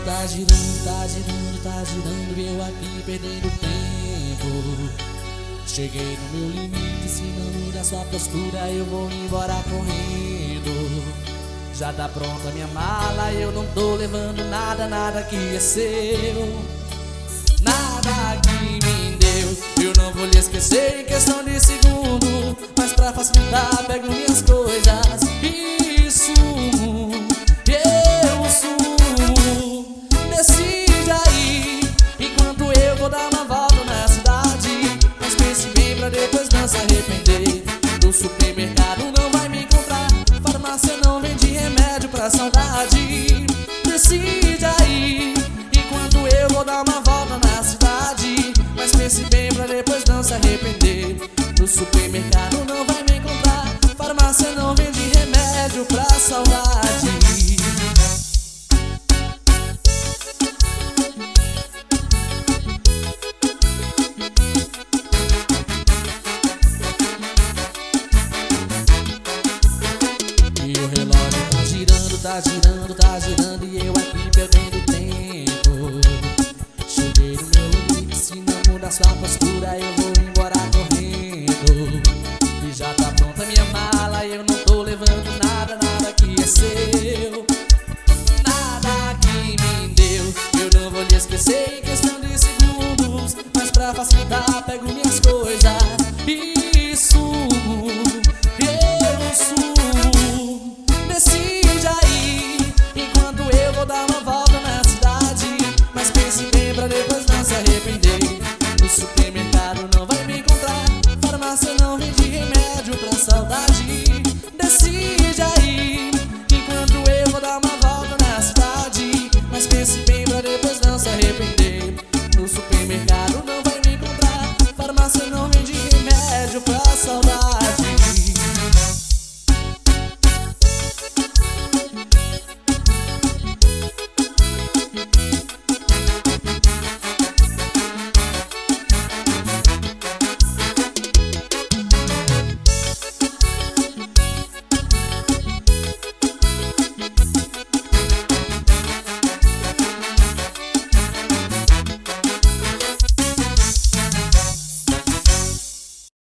tá girando, tá girando, tá girando e eu aqui perdendo tempo. Cheguei no meu limite, se não mudar sua postura eu vou embora correndo. Já tá pronta minha mala, eu não tô levando nada, nada que é seu, nada que me deu. Eu não vou lhe esquecer em questão de segundo, mas pra facilitar pego minhas coisas e sumo. Eu sumo. Decide aí, enquanto eu vou dar uma volta na cidade. Mas pense bem pra depois não se arrepender. No supermercado não vai me encontrar, farmácia não vende remédio pra saudade. Decide aí, enquanto eu vou dar uma volta na cidade. Mas pense bem pra depois não se arrepender. No supermercado não vai me encontrar, farmácia não vende remédio pra saudade. E o relógio tá girando, tá girando, tá girando e eu